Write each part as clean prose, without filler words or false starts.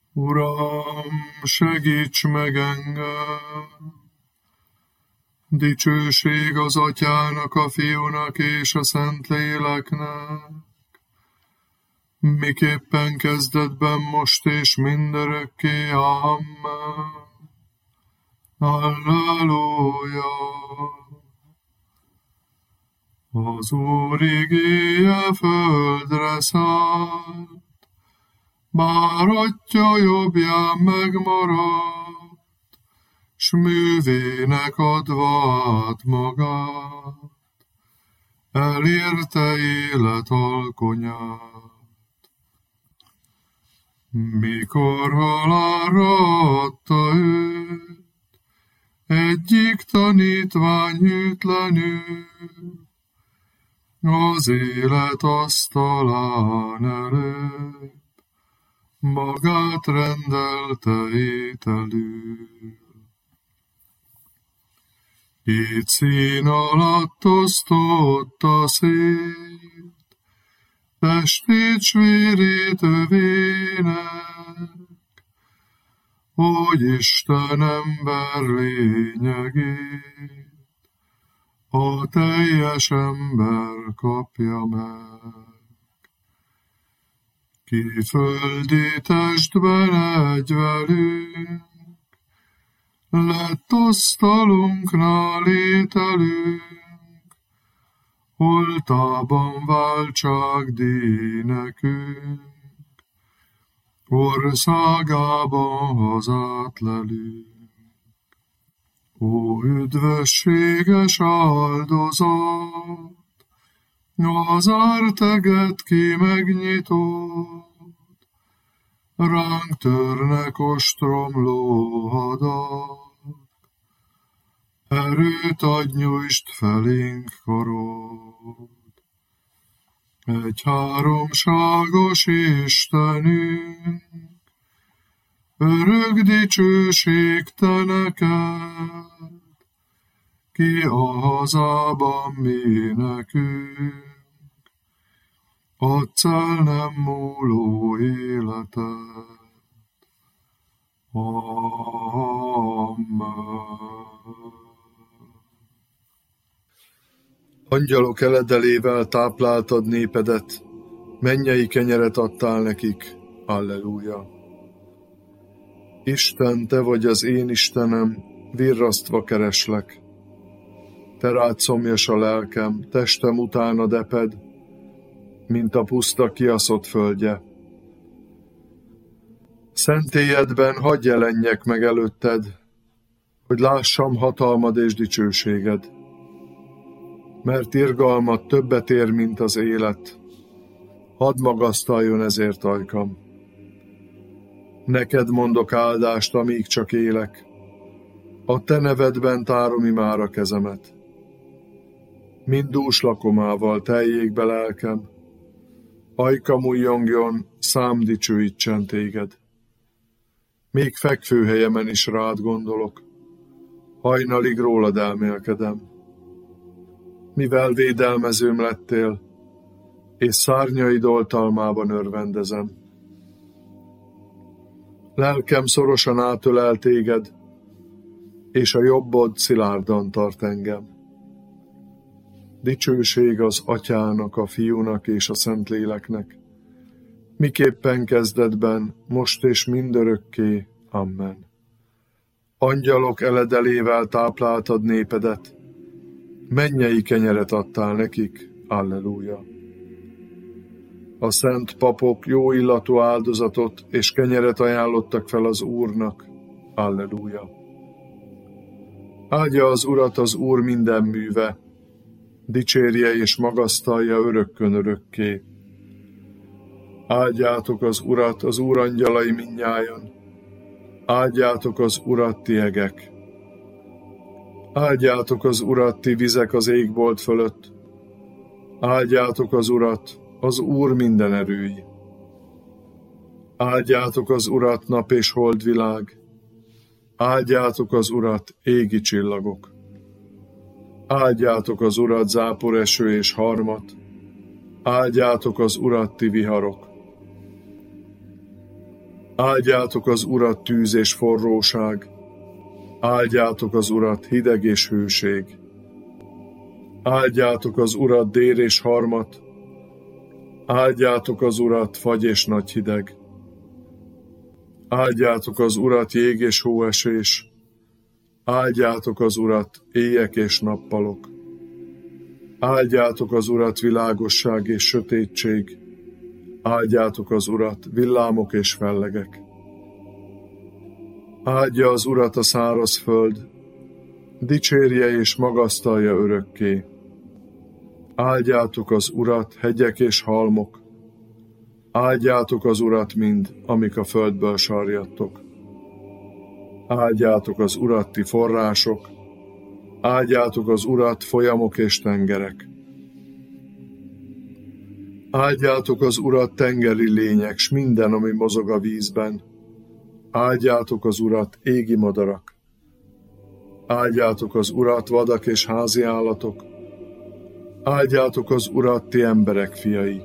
Uram, segíts meg engem! Dicsőség az Atyának, a Fiúnak és a Szentléleknek, miképpen kezdetben, most és mindörökké. Amen. Halleluja! Az Úr igéje földre szállt, bár Atya jobbján megmaradt, s művének adva át magát, elérte élet alkonyát. Mikor halálra adta őt, egyik tanítvány hűtlenül, az élet asztalán előbb magát rendelte ételül. Így szín alatt osztotta szét, testét s vérét övének, hogy Isten ember lényegét a teljes ember kapja meg. Ki földi testben egy velünk, lett asztalunknál ételünk, holtában váltság díj nekünk, országában hazát lelünk. Ó, üdvösséges áldozat, az árteget ki megnyitott, ránk törnek ostromló hadak, erőt adj, nyújtsd felénk karod. Egy háromságos Istenünk, örök dicsőség te neked, ki a hazában mi nekünk, adsz el nem múló életet. Amen. Angyalok eledelével tápláltad népedet, mennyei kenyeret adtál nekik. Alleluja! Isten, te vagy az én Istenem, virrasztva kereslek. Te rád szomjas a lelkem, testem utánad eped, mint a puszta kiaszott földje. Szentélyedben hadd jelenjek meg előtted, hogy lássam hatalmad és dicsőséged. Mert irgalmad többet ér, mint az élet, hadd magasztaljon ezért ajkam. Neked mondok áldást, amíg csak élek, a te nevedben tárom imára kezemet. Mind dús lakomával teljék be lelkem, ajkam újjongjon, szám dicsőítsen téged. Még fekvőhelyemen is rád gondolok, hajnalig rólad elmélkedem. Mivel védelmezőm lettél, és szárnyaid oltalmában örvendezem. Lelkem szorosan átölel téged, és a jobbod szilárdan tart engem. Dicsőség az Atyának, a Fiúnak és a Szentléleknek, miképpen kezdetben, most és mindörökké. Amen. Angyalok eledelével tápláltad népedet, mennyei kenyeret adtál nekik. Alleluja! A szent papok jó illatú áldozatot és kenyeret ajánlottak fel az Úrnak. Alleluja! Áldja az Urat az Úr minden műve, dicsérje és magasztalja örökkön örökké. Áldjátok az Urat, az Úr angyalai mindnyájan, áldjátok az Urat, ti egek. Áldjátok az Urat, ti vizek az égbolt fölött, áldjátok az Urat, az Úr minden erői. Áldjátok az Urat, nap és holdvilág, áldjátok az Urat, égi csillagok. Áldjátok az Urat, záporeső és harmat, áldjátok az Urat, ti viharok. Áldjátok az Urat tűz és forróság, áldjátok az Urat hideg és hőség. Áldjátok az Urat dél és harmat, áldjátok az Urat fagy és nagy hideg. Áldjátok az Urat jég és hóesés, áldjátok az Urat éjek és nappalok. Áldjátok az Urat világosság és sötétség, áldjátok az Urat villámok és fellegek. Áldja az Urat a száraz föld, dicsérje és magasztalja örökké. Áldjátok az Urat hegyek és halmok, áldjátok az Urat mind, amik a földből sarjadtok. Áldjátok az Urat ti források, áldjátok az Urat folyamok és tengerek. Áldjátok az Urat tengeri lények, s minden, ami mozog a vízben. Áldjátok az Urat égi madarak. Áldjátok az Urat vadak és házi állatok. Áldjátok az Urat ti emberek fiai.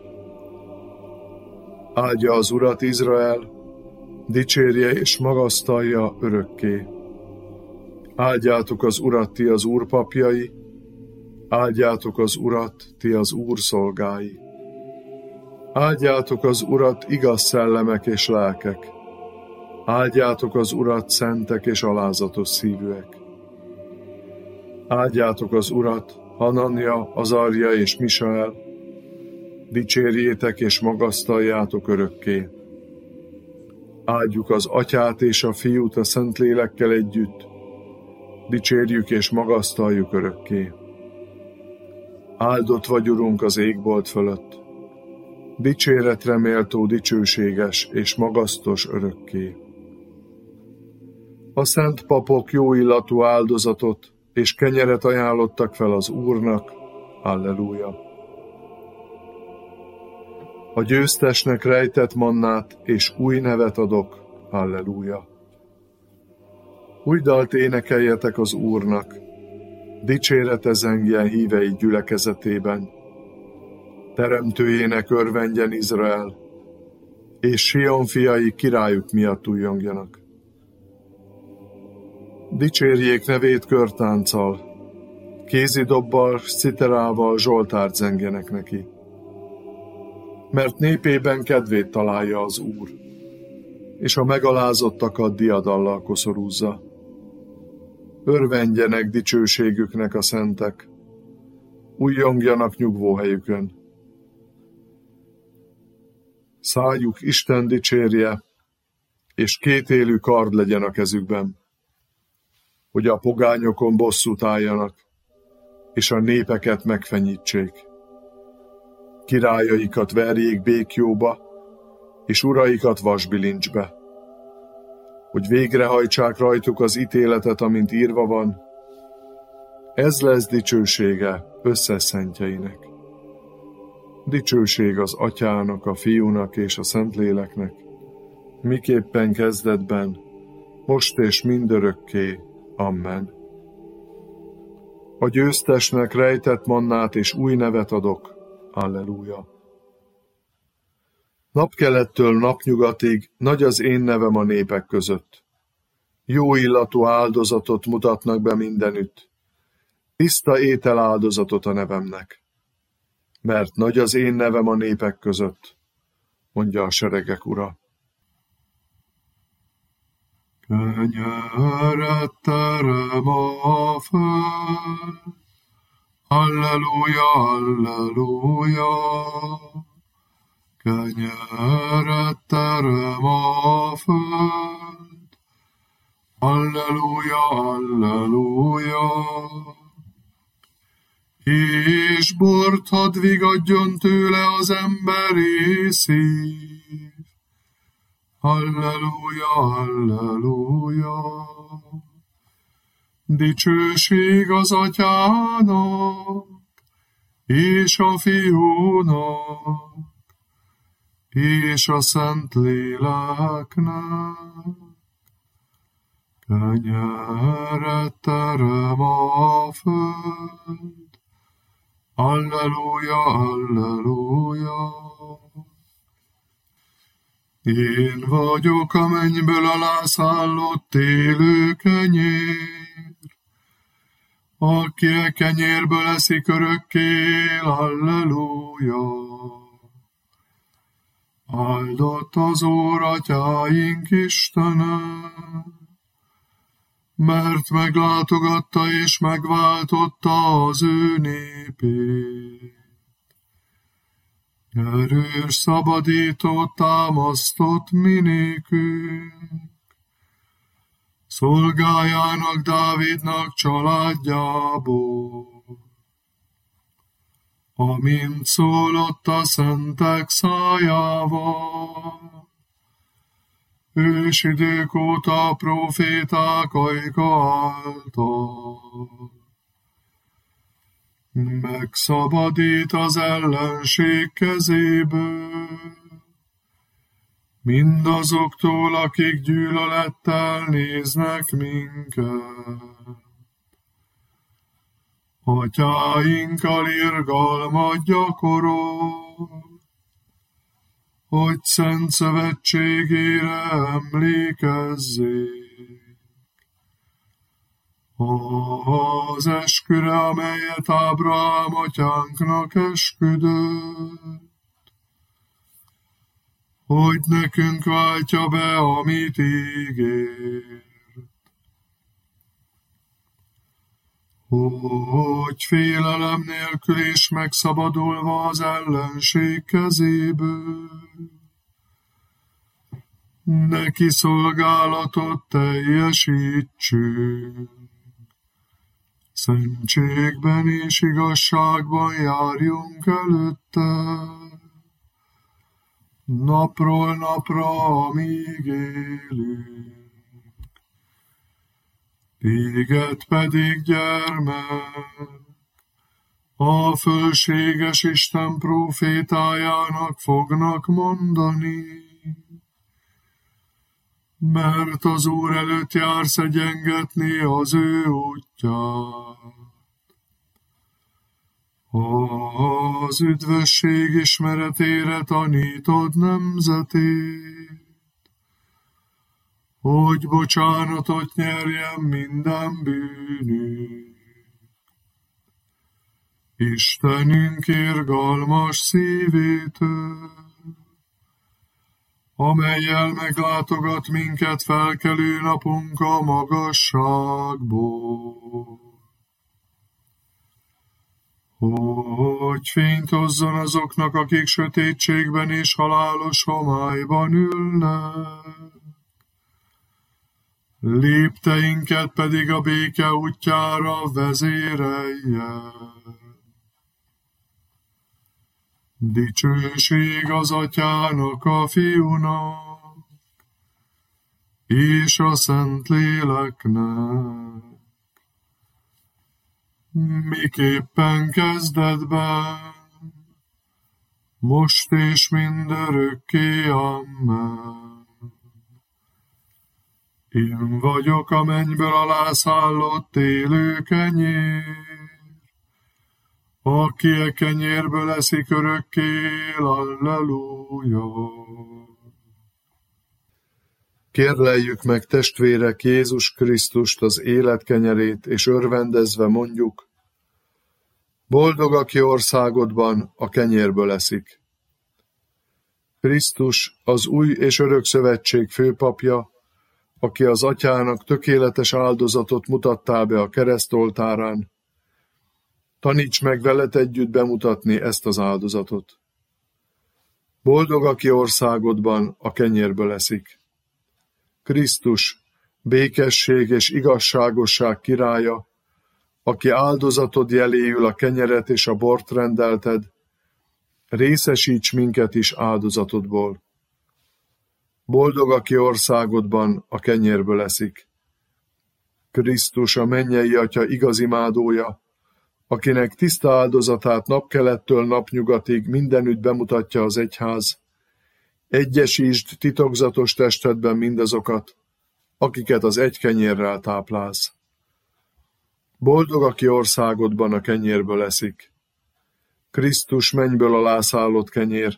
Áldja az Urat Izrael, dicsérje és magasztalja örökké. Áldjátok az Urat ti az Úr papjai, áldjátok az Urat ti az Úr szolgái. Áldjátok az Urat igaz szellemek és lelkek, áldjátok az Urat szentek és alázatos szívűek. Áldjátok az Urat, Hanania, Azarja és Misael, dicsérjétek és magasztaljátok örökké. Áldjuk az Atyát és a Fiút a Szentlélekkel együtt, dicsérjük és magasztaljuk örökké. Áldott vagy, Urunk, az égbolt fölött, dicséretre méltó, dicsőséges és magasztos örökké. A szent papok jó illatú áldozatot és kenyeret ajánlottak fel az Úrnak. Halleluja! A győztesnek rejtett mannát és új nevet adok. Halleluja! Új dalt énekeljetek az Úrnak, dicsérete zengjen hívei gyülekezetében. Teremtőjének örvendjen Izrael, és Sion fiai királyuk miatt újjongjanak. Dicsérjék nevét körtánccal, kézidobbal, citerával zsoltárt zengjenek neki. Mert népében kedvét találja az Úr, és a megalázottakat diadallal koszorúzza. Örvendjenek dicsőségüknek a szentek, újjongjanak nyugvóhelyükön. Szájuk Isten dicsérje, és kétélű kard legyen a kezükben, hogy a pogányokon bosszút álljanak, és a népeket megfenyítsék. Királyaikat verjék békjóba, és uraikat vasbilincsbe, hogy végrehajtsák rajtuk az ítéletet, amint írva van. Ez lesz dicsősége összes szentjeinek. Dicsőség az Atyának, a Fiúnak és a Szentléleknek, miképpen kezdetben, most és mindörökké. Amen. A győztesnek rejtett mannát és új nevet adok. Halleluja. Napkelettől napnyugatig nagy az én nevem a népek között. Jó illatú áldozatot mutatnak be mindenütt. Tiszta étel áldozatot a nevemnek. Mert nagy az én nevem a népek között, mondja a seregek Ura. Kenyeret terem a föld, halleluja, halleluja. Kenyeret terem a föld, halleluja, halleluja. És bort hadd vigadjon tőle az emberi szív. Halleluja, halleluja. Dicsőség az Atyának, és a Fiúnak, és a Szentléleknek. Kenyeret terem a föld. Halleluja, halleluja. Én vagyok a mennyből alászállott élő kenyér, aki a kenyérből eszik örökké, alleluja. Áldott az Úr atyáink Istene, mert meglátogatta és megváltotta az ő népét. Erős szabadítót támasztott minékünk, szolgájának Dávidnak családjából. Amint szólott a szentek szájával, ősidők óta a próféták ajka által. Megszabadít az ellenség kezéből, mindazoktól, akik gyűlölettel néznek minket. Atyáinkkal irgalmat gyakorol, hogy szent szövetségére emlékezzék. Az esküre, amelyet Ábrahám atyánknak esküdött, hogy nekünk váltja be, amit ígért. Hogy félelem nélkül és megszabadulva az ellenség kezéből, neki szolgálatot teljesítsünk. Szentségben és igazságban járjunk előtte, napról napra, amíg élünk. Téged pedig, gyermek, a fölséges Isten prófétájának fognak mondani, mert az Úr előtt jársz egyengetni az ő útját. Az üdvösség ismeretére tanítod nemzetét, hogy bocsánatot nyerjen minden bűnünk. Istenünk irgalmas szívétől, amellyel meglátogat minket felkelő napunk a magasságból. Hogy fényt hozzon azoknak, akik sötétségben és halálos homályban ülnek, lépteinket pedig a béke útjára vezérelje. Dicsőség az Atyának, a Fiúnak, és a Szentléleknek, miképpen kezdetben, most és mindörökké, amen. Én vagyok a mennyből alászállott élő kenyér, aki a kenyérből eszik örökké, alleluja. Kérleljük meg, testvérek, Jézus Krisztust, az élet kenyerét, és örvendezve mondjuk: boldog, aki országodban a kenyérből eszik. Krisztus az új és örök szövetség főpapja, aki az Atyának tökéletes áldozatot mutattál be a keresztoltárán. Taníts meg veled együtt bemutatni ezt az áldozatot. Boldog, aki országodban a kenyérből eszik. Krisztus, békesség és igazságosság királya, aki áldozatod jeléül a kenyeret és a bort rendelted, részesíts minket is áldozatodból. Boldog, aki országodban a kenyérből eszik. Krisztus, a mennyei Atya igazimádója, akinek tiszta áldozatát napkelettől napnyugatig mindenütt bemutatja az egyház, egyesítsd titokzatos testedben mindazokat, akiket az egy kenyérrel táplálsz. Boldog, aki országodban a kenyérből eszik. Krisztus, mennyből alászállott kenyér,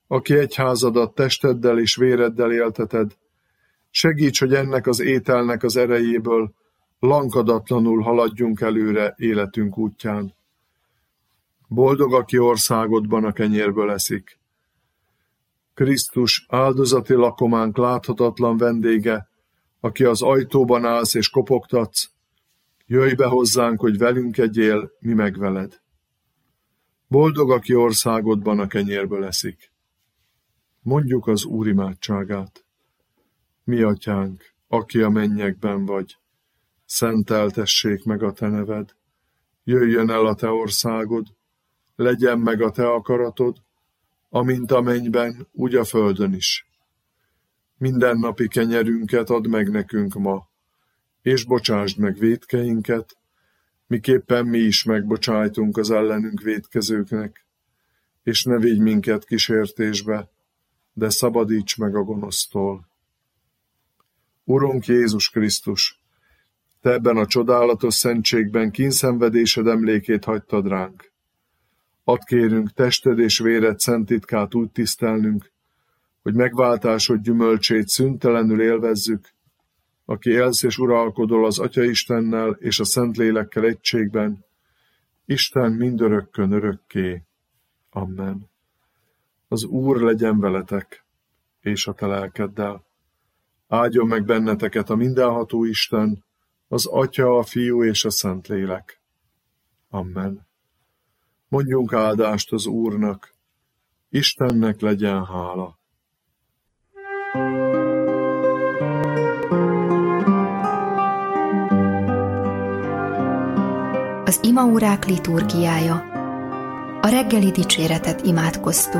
aki egyházadat testeddel és véreddel élteted, segíts, hogy ennek az ételnek az erejéből lankadatlanul haladjunk előre életünk útján. Boldog, aki országodban a kenyérből eszik. Krisztus áldozati lakománk láthatatlan vendége, aki az ajtóban állsz és kopogtatsz, jöjj be hozzánk, hogy velünk egyél, mi meg veled. Boldog, aki országodban a kenyérből eszik. Mondjuk az Úr imádságát. Mi atyánk, aki a mennyekben vagy, szenteltessék meg a te neved, jöjjön el a te országod, legyen meg a te akaratod, amint a mennyben, úgy a földön is. Mindennapi kenyerünket add meg nekünk ma, és bocsásd meg vétkeinket, miképpen mi is megbocsájtunk az ellenünk vétkezőknek, és ne vigy minket kísértésbe, de szabadíts meg a gonosztól. Urunk Jézus Krisztus, te ebben a csodálatos szentségben kínszenvedésed emlékét hagytad ránk. Add kérünk tested és véred szent titkát úgy tisztelnünk, hogy megváltásod gyümölcsét szüntelenül élvezzük, aki élsz és uralkodol az Atya Istennel és a Szentlélekkel egységben, Isten mindörökkön örökké. Amen. Az Úr legyen veletek, és a te lelkeddel. Áldjon meg benneteket a mindenható Isten, az Atya, a Fiú és a Szentlélek. Amen. Mondjunk áldást az Úrnak, Istennek legyen hála. Az imaórák liturgiája. A reggeli dicséretet imádkoztuk.